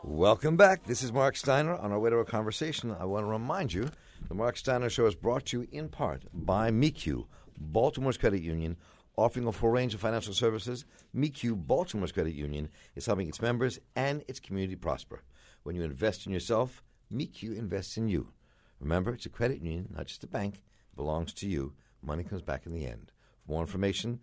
Welcome back. This is Mark Steiner. On our way to our conversation, I want to remind you the Mark Steiner Show is brought to you in part by MECU, Baltimore's credit union, offering a full range of financial services. MECU, Baltimore's credit union, is helping its members and its community prosper. When you invest in yourself, MECU invests in you. Remember, it's a credit union, not just a bank. It belongs to you. Money comes back in the end. For more information,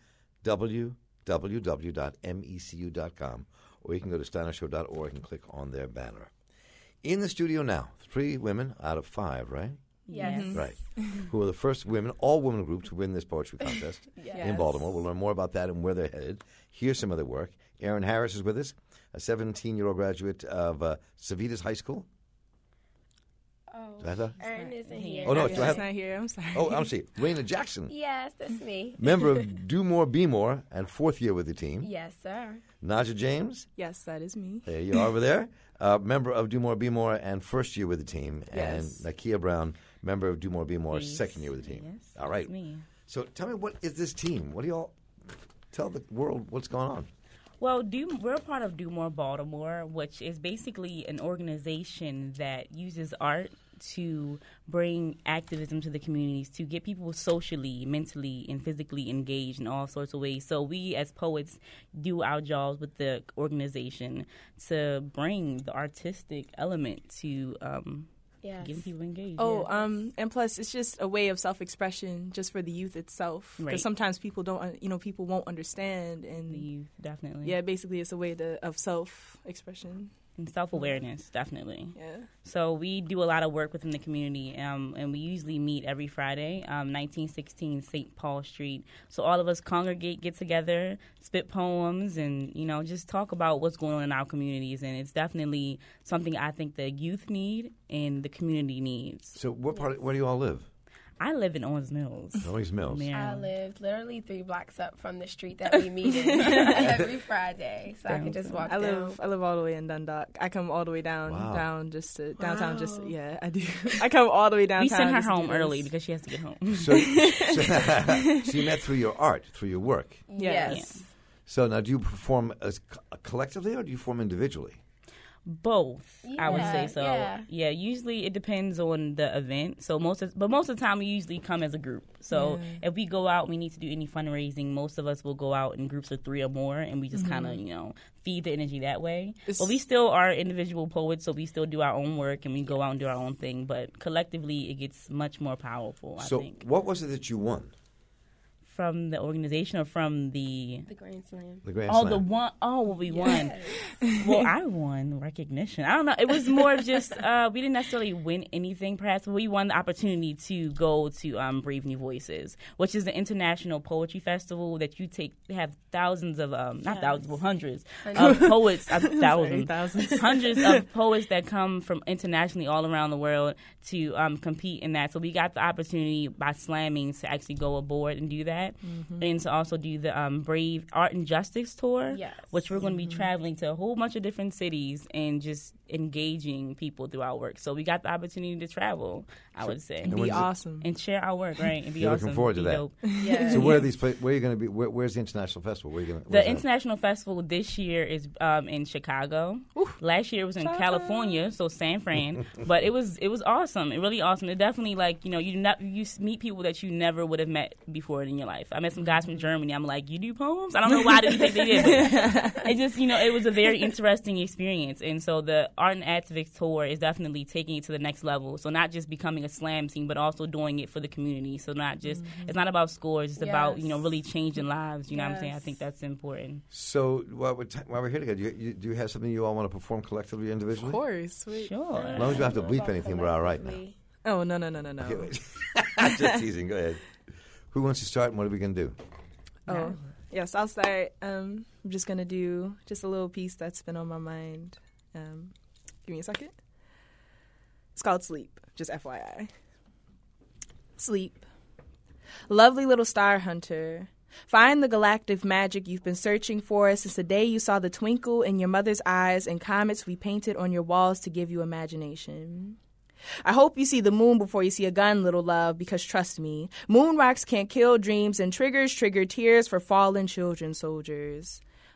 www.mecu.com, or you can go to steinershow.org and click on their banner. In the studio now, 3 women out of 5, right? Yes. Right. Who are the first women, all women group to win this poetry contest in Baltimore. We'll learn more about that and where they're headed. Here's some of their work. Erin Harris is with us, a 17-year-old graduate of Civitas High School. Erin isn't here. Oh, no, She's not here. I'm sorry. Oh, I'm sorry. Raina Jackson. Yes, that's me. Member of Do More, Be More, and 4th year with the team. Yes, sir. Naja James. Yes, that is me. There you are over there. Member of Do More, Be More, and 1st year with the team. Yes. And Nakia Brown, member of Do More, Be More, 2nd year with the team. Yes, all right. that's me. So tell me, what is this team? What do y'all tell the world what's going on? Well, we're part of Do More Baltimore, which is basically an organization that uses art to bring activism to the communities, to get people socially, mentally, and physically engaged in all sorts of ways. So we, as poets, do our jobs with the organization to bring the artistic element to getting people engaged. And plus, it's just a way of self-expression just for the youth itself. Because sometimes people don't, people won't understand. And the youth, definitely. Yeah, basically, it's a way of self-expression. And self-awareness, definitely. Yeah. So we do a lot of work within the community, and we usually meet every Friday, 1916 St. Paul Street. So all of us congregate, get together, spit poems, and, just talk about what's going on in our communities. And it's definitely something I think the youth need and the community needs. So where do you all live? I live in Owings Mills. Owings Mills. I live literally 3 blocks up from the street that we meet in every Friday, so I can just walk down. I live all the way in Dundalk. I come all the way downtown just to downtown. I do. I come all the way downtown. We send her home early because she has to get home. So you met through your art, through your work. Yes. Yeah. So now, do you perform as collectively or do you perform individually? Both, I would say so. Yeah. Usually it depends on the event. So most of the time we usually come as a group. So if we go out, we need to do any fundraising. Most of us will go out in groups of 3 or more, and we just kind of feed the energy that way. But we still are individual poets, so we still do our own work and we go out and do our own thing. But collectively, it gets much more powerful. I think. So what was it that you won? From the organization or from the Grand Slam? The Grand Slam. The one. Oh, well, we won. Well, I won recognition. I don't know. It was more of just we didn't necessarily win anything, perhaps, but we won the opportunity to go to Brave New Voices, which is the international poetry festival that have thousands of not thousands, but hundreds of poets, thousands, hundreds of poets that come from internationally all around the world to compete in that. So we got the opportunity by slamming to actually go aboard and do that. And to also do the Brave Art and Justice Tour, which we're going to be traveling to a whole bunch of different cities and just engaging people through our work. So we got the opportunity to travel, I would say. And be awesome. And share our work, right? And be You're awesome. Looking forward to that. Dope. Yeah. So where are these? Where are you going to be? Where's the international festival? The international festival this year is in Chicago. Last year it was in California, so San Fran. But it was awesome. It really awesome. It definitely you meet people that you never would have met before in your life. I met some guys from Germany. I'm like, you do poems? I don't know why I didn't think they did. But it just it was a very interesting experience. And so the Art and Activists Tour is definitely taking it to the next level. So not just becoming a slam team, but also doing it for the community. So not just it's not about scores. It's about really changing lives. You know what I'm saying? I think that's important. So while we're here together, do you have something you all want to perform collectively or individually? Of course. Sure. As long as you don't have to bleep anything, we're all right now. Oh, no. Okay, wait. Just teasing. Go ahead. Who wants to start and what are we going to do? Oh, yes, I'll start. I'm just going to do just a little piece that's been on my mind. Give me a second. It's called Sleep, just FYI. Sleep. Lovely little star hunter. Find the galactic magic you've been searching for since the day you saw the twinkle in your mother's eyes and comets we painted on your walls to give you imagination. I hope you see the moon before you see a gun, little love, because trust me, moon rocks can't kill dreams and triggers trigger tears for fallen children soldiers.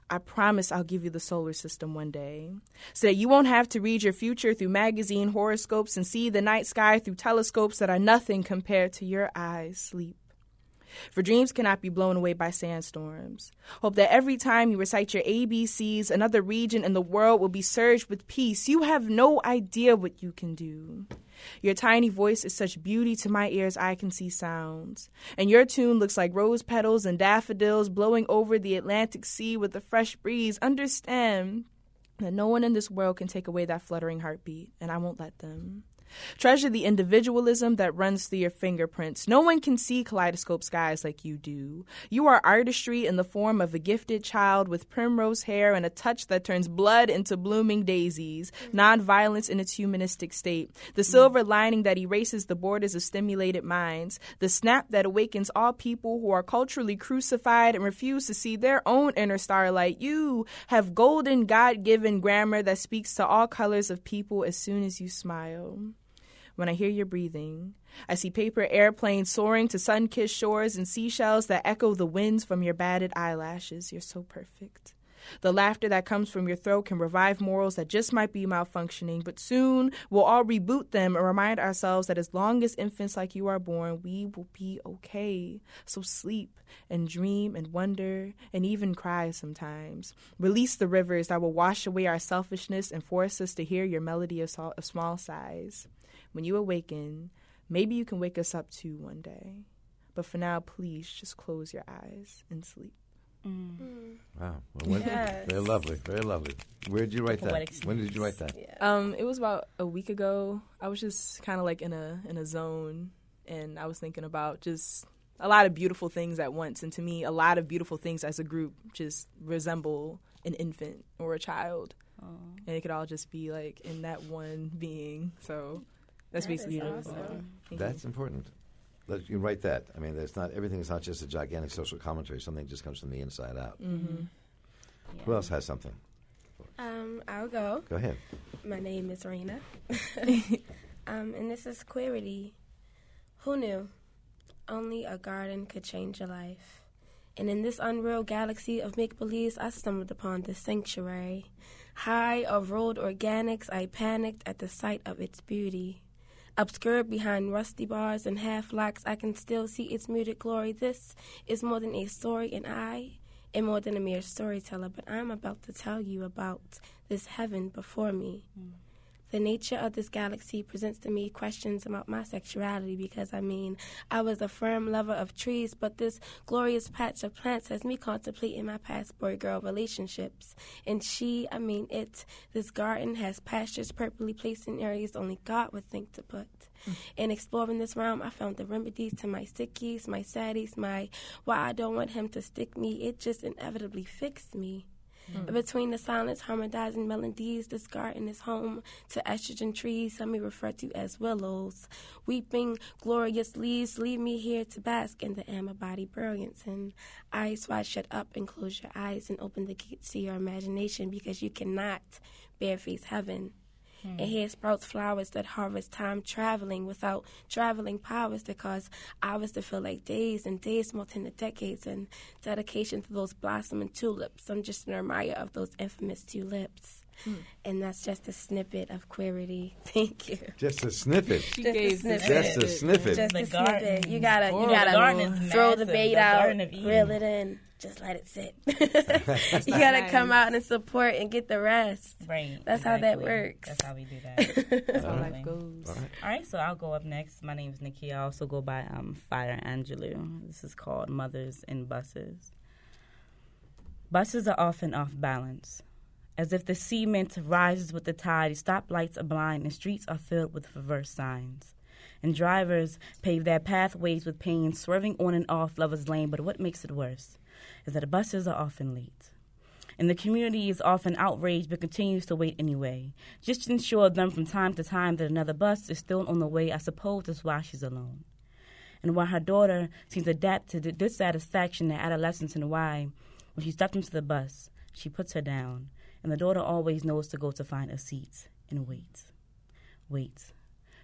I promise I'll give you the solar system one day, so that you won't have to read your future through magazine horoscopes and see the night sky through telescopes that are nothing compared to your eyes' sleep. For dreams cannot be blown away by sandstorms. Hope that every time you recite your ABCs, another region in the world will be surged with peace. You have no idea what you can do. Your tiny voice is such beauty to my ears I can see sounds. And your tune looks like rose petals and daffodils blowing over the Atlantic Sea with a fresh breeze. Understand that no one in this world can take away that fluttering heartbeat, and I won't let them. Treasure the individualism that runs through your fingerprints. No one can see kaleidoscope skies like you do. You are artistry in the form of a gifted child with primrose hair and a touch that turns blood into blooming daisies. Nonviolence in its humanistic state. The silver lining that erases the borders of stimulated minds. The snap that awakens all people who are culturally crucified and refuse to see their own inner starlight. You have golden, God-given grammar that speaks to all colors of people as soon as you smile. When I hear your breathing, I see paper airplanes soaring to sun-kissed shores and seashells that echo the winds from your batted eyelashes. You're so perfect. The laughter that comes from your throat can revive morals that just might be malfunctioning, but soon we'll all reboot them and remind ourselves that as long as infants like you are born, we will be okay. So sleep and dream and wonder and even cry sometimes. Release the rivers that will wash away our selfishness and force us to hear your melody of small sighs. When you awaken, maybe you can wake us up too one day. But for now, please just close your eyes and sleep. Wow. Well, very lovely. Very lovely. Where did you write that? When did you write that? Yeah. It was about a week ago. I was just kind of like in a zone, and I was thinking about just a lot of beautiful things at once. And to me, a lot of beautiful things as a group just resemble an infant or a child. And it could all just be like in that one being. So that's basically beautiful. Awesome. That's important. You write that. I mean, everything is not just a gigantic social commentary. Something just comes from the inside out. Mm-hmm. Yeah. Who else has something? I'll go. Go ahead. My name is Raina. And this is Queerity. Who knew? Only a garden could change your life. And in this unreal galaxy of make-believes, I stumbled upon this sanctuary. High of rolled organics, I panicked at the sight of its beauty. Obscured behind rusty bars and half-locks, I can still see its muted glory. This is more than a story, and I am more than a mere storyteller, but I'm about to tell you about this heaven before me. The nature of this galaxy presents to me questions about my sexuality because, I was a firm lover of trees, but this glorious patch of plants has me contemplating my past boy-girl relationships. And this garden has pastures purposely placed in areas only God would think to put. In exploring this realm, I found the remedies to my sickies, my saddies, why I don't want him to stick me. It just inevitably fixed me. Between the silence, harmonizing melodies, this garden is home to estrogen trees, some may refer to as willows. Weeping, glorious leaves leave me here to bask in the amber body brilliance. And eyes wide shut up and close your eyes and open the gates to your imagination because you cannot bareface heaven. And here sprouts flowers that harvest time traveling without traveling powers that cause hours to feel like days and days more than the decades and dedication to those blossoming tulips. I'm just an admirer of those infamous tulips. And that's just a snippet of Queerity. Thank you. Just a snippet. Just a snippet. Just a snippet. Just The a garden. snippet. You gotta throw the bait out, reel it in. Just let it sit. You gotta come out and support and get the rest. Right. That's how that works. That's how we do that. That's how life goes. All right, so I'll go up next. My name is Nikki. I also go by Fire Angelou. This is called Mothers in Buses. Buses are often off balance. As if the cement rises with the tide, stoplights are blind and streets are filled with reverse signs. And drivers pave their pathways with pain, swerving on and off Lover's Lane. But what makes it worse is that the buses are often late. And the community is often outraged but continues to wait anyway, just to ensure them from time to time that another bus is still on the way. I suppose that's why she's alone. And why her daughter seems to adapt to the dissatisfaction in adolescence, and why, when she steps into the bus, she puts her down, and the daughter always knows to go to find a seat and wait. Wait.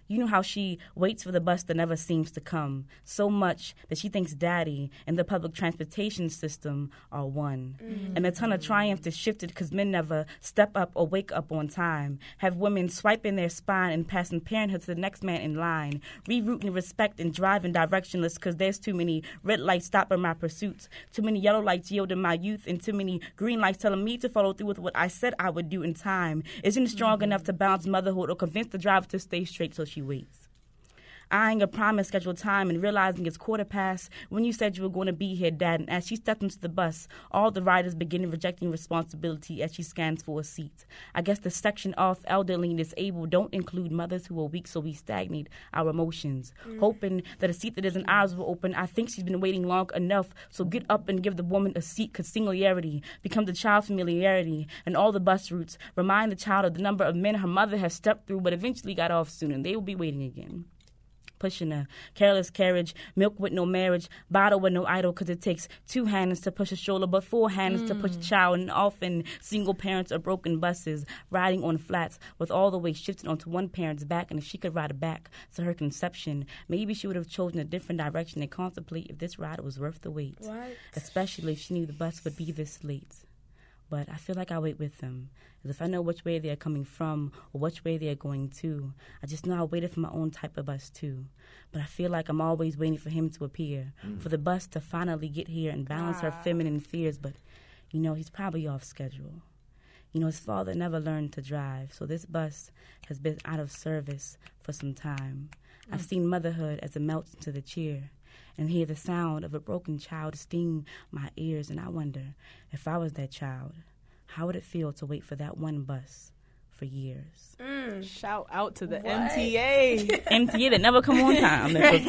You know how she waits for the bus that never seems to come, so much that she thinks daddy and the public transportation system are one. And a ton of triumph is shifted because men never step up or wake up on time. Have women swiping their spine and passing parenthood to the next man in line. Rerouting respect and driving directionless because there's too many red lights stopping my pursuits. Too many yellow lights yielding my youth and too many green lights telling me to follow through with what I said I would do in time. Isn't strong enough to balance motherhood or convince the driver to stay straight till she waits. Eyeing a promise scheduled time and realizing it's 15:15 when you said you were going to be here, Dad. And as she stepped into the bus, all the riders beginning rejecting responsibility as she scans for a seat. I guess the section off elderly and disabled don't include mothers who are weak, so we stagnate our emotions. Hoping that a seat that isn't ours will open. I think she's been waiting long enough, so get up and give the woman a seat, because singularity becomes the child's familiarity. And all the bus routes remind the child of the number of men her mother has stepped through but eventually got off soon, and they will be waiting again. Pushing a careless carriage, milk with no marriage, bottle with no idol, because it takes 2 hands to push a stroller, but 4 hands to push a child, and often single parents or broken buses, riding on flats with all the weight shifted onto one parent's back, and if she could ride back to her conception, maybe she would have chosen a different direction and contemplate if this ride was worth the wait, especially if she knew the bus would be this late. But I feel like I wait with them, as if I know which way they're coming from or which way they're going to. I just know I waited for my own type of bus too. But I feel like I'm always waiting for him to appear, for the bus to finally get here and balance her feminine fears. But, you know, he's probably off schedule. You know, his father never learned to drive, so this bus has been out of service for some time. I've seen motherhood as it melts into the chair, and hear the sound of a broken child sting my ears, and I wonder, if I was that child, how would it feel to wait for that one bus for years? Shout out to the MTA. MTA that never come on time.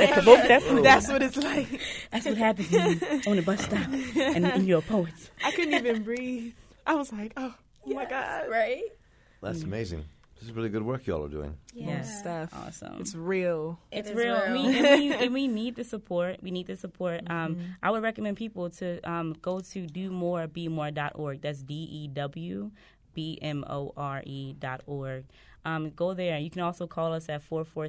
That's what it's like. That's what happens when you're on a bus stop and you're a poet. I couldn't even breathe. I was like, oh my God. Right? That's amazing. This is really good work y'all are doing. Yes. Stuff. Awesome. It's real. It's real. And we need the support. We need the support. I would recommend people to go to DoMoreBeMore.org. That's DEWBMORE.org. Go there. You can also call us at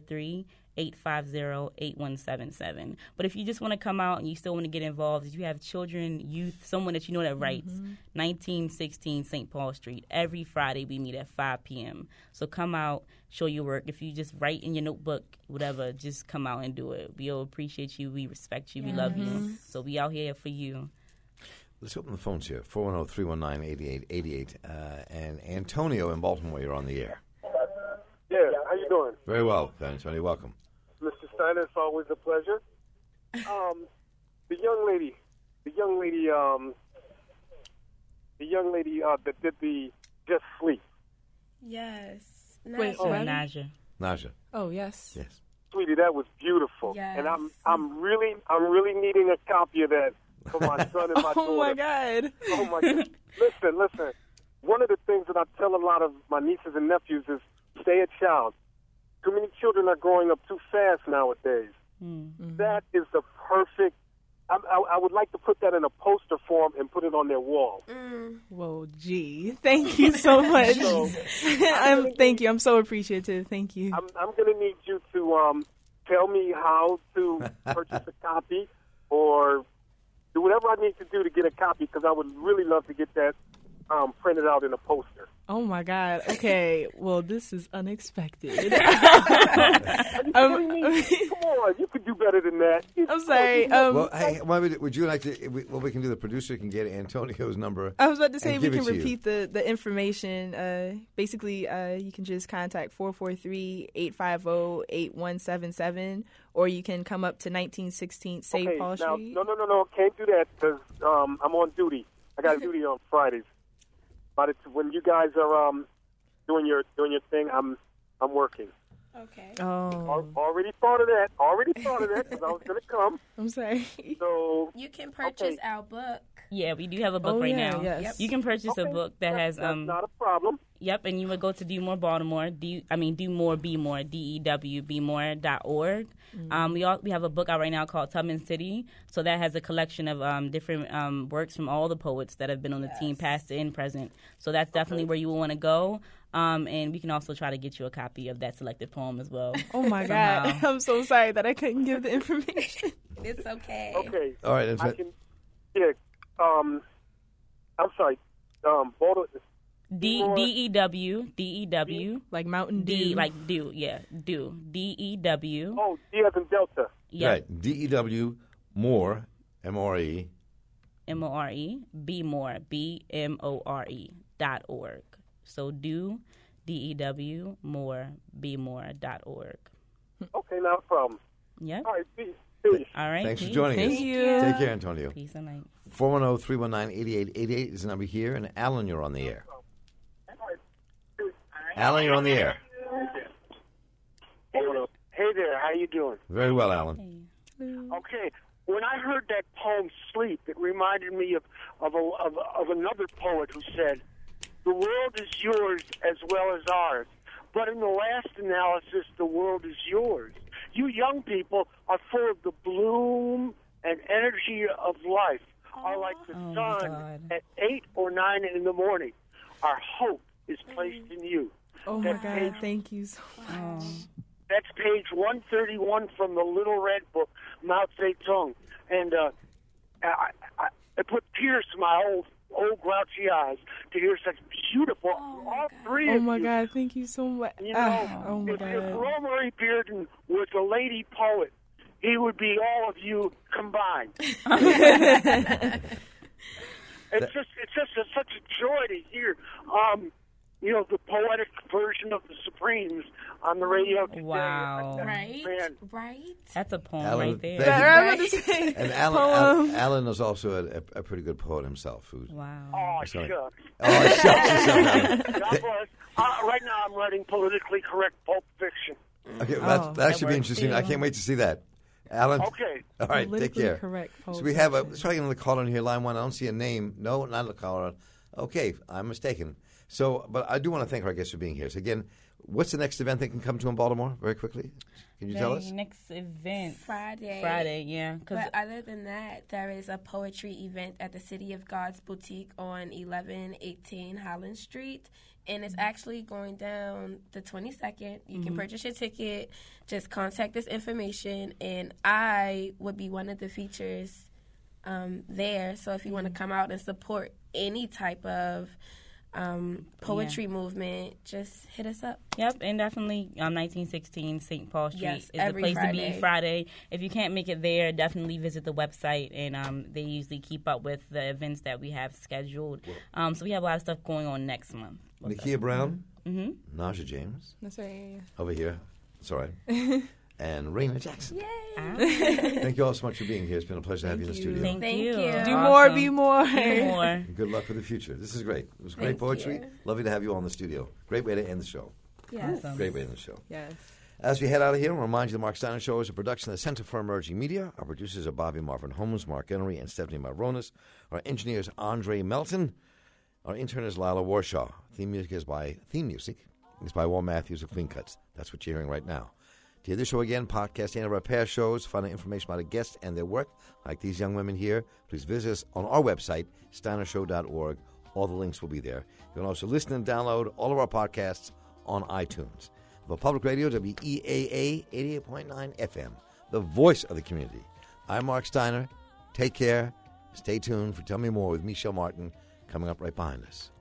443-850-8177. But if you just want to come out and you still want to get involved, if you have children, youth, someone that you know that writes, 1916 St. Paul Street. Every Friday we meet at 5 p.m. So come out, show your work. If you just write in your notebook, whatever, just come out and do it. We'll appreciate you. We respect you. We love you. So we out here for you. Let's open the phones here. 410-319-8888. And Antonio in Baltimore, you're on the air. Yeah, how you doing? Very well, Antonio. Welcome. Mr. Steiner, it's always a pleasure. The young lady that did the Just Sleep. Yes. Wait, Naja. Naja. Oh, yes. Yes. Sweetie, that was beautiful. Yes. And I'm really needing a copy of that for my son and my daughter. Oh my God. Oh my God. Listen. One of the things that I tell a lot of my nieces and nephews is stay a child. Too many children are growing up too fast nowadays. That is the perfect. I would like to put that in a poster form and put it on their wall. Whoa, gee. Thank you so much. Thank you. I'm so appreciative. Thank you. I'm going to need you to tell me how to purchase a copy or do whatever I need to do to get a copy, because I would really love to get that printed out in a poster. Oh my God. Okay. Well, this is unexpected. Come on, you could do better than that. I'm sorry. Well, hey, would you like to? What we can do, the producer can get Antonio's number. I was about to say and we give can it to repeat the information. Basically, you can just contact 443-850-8177, or you can come up to 1916 St. Paul Street. No, can't do that because I'm on duty. I got duty on Fridays. But when you guys are doing your thing, I'm working. Okay. Oh. Already thought of that because I was going to come. I'm sorry. So You can purchase our book. Yeah, we do have a book right now. Yes. You can purchase a book that has that's not a problem. Yep, and you would go to Do More Baltimore, Do More, Be More, DEWBemore.org. We have a book out right now called Tubman City, so that has a collection of different works from all the poets that have been on the team, past and present. So that's definitely where you will want to go. And we can also try to get you a copy of that selected poem as well. Oh, my God. I'm so sorry that I couldn't give the information. It's okay. Okay. All right. I'm sorry. Baltimore. DEW. Like Mountain Dew. D, like do, yeah, do. DEW. Oh, D as in Delta. Yeah. Right. DEW More, MORE. MORE, Be More, BMORE.org. So do DEW More, Be More.org. Okay, not a problem. Yep. All right, peace. All right. Thanks for peace. joining us. Thank you. Take care, Antonio. Peace and light. 410-319-8888 is the number here. And Alan, you're on the air. Alan, you're on the air. Hey there, how you doing? Very well, Alan. Okay, when I heard that poem "Sleep," it reminded me of another poet who said, "The world is yours as well as ours, but in the last analysis, the world is yours. You young people are full of the bloom and energy of life, are like the sun at 8 or 9 in the morning. Our hope is placed in you." Oh, my God. Thank you so much. That's page 131 from the Little Red Book, Mao Zedong. And I put tears to my old grouchy eyes to hear such beautiful, all three Oh, of my you. God. Thank you so much. You know, Oh, my if God. Rosemary Bearden was a lady poet, he would be all of you combined. It's just such a joy to hear. The poetic version of the Supremes on the radio today. Wow. Right? Man. Right? That's a poem Alan, right there. thank you. I was about to say, And Alan is also a pretty good poet himself. Wow. Oh, Sorry. shucks. Oh, shucks. God bless. Right now I'm writing politically correct pulp fiction. Okay, that should be interesting. I can't wait to see that. Alan? Okay. All right, take politically care. correct So we have let's try another caller in here, line one. I don't see a name. No, not a caller. Okay, I'm mistaken. So, but I do want to thank our guests for being here. So again, what's the next event they can come to in Baltimore? Very quickly, can you tell us? Next event. Friday. Yeah. But other than that, there is a poetry event at the City of God's Boutique on 1118 Holland Street. And it's actually going down the 22nd. You can purchase your ticket. Just contact this information. And I would be one of the features there. So if you want to come out and support any type of poetry movement, just hit us up. Yep, and definitely 1916 St. Paul Street Yes, is the every place Friday. to be Friday. If you can't make it there, definitely visit the website, and they usually keep up with the events that we have scheduled. So we have a lot of stuff going on next month. Nakia Brown, Naja James, That's right. over here. It's all right. And Raina Jackson. Yay! Thank you all so much for being here. It's been a pleasure to have you in the studio. Thank Thank you. you. Do Awesome. more, be more. Do more. Good luck for the future. This is great. It was great Thank poetry. you. Lovely to have you all in the studio. Great way to end the show. Yes. Awesome. Great way to end the show. Yes. As we head out of here, I'll remind you the Mark Steiner Show is a production of the Center for Emerging Media. Our producers are Bobby Marvin Holmes, Mark Henry, and Stephanie Maronis. Our engineer is Andre Melton. Our intern is Lila Warshaw. Theme music is by Wal Matthews of Clean Cuts. That's what you're hearing right now. To hear this show again, podcast any of our past shows, find out information about our guests and their work, like these young women here, please visit us on our website, steinershow.org. All the links will be there. You can also listen and download all of our podcasts on iTunes. For Public Radio, WEAA 88.9 FM, the voice of the community. I'm Mark Steiner. Take care. Stay tuned for Tell Me More with Michelle Martin coming up right behind us.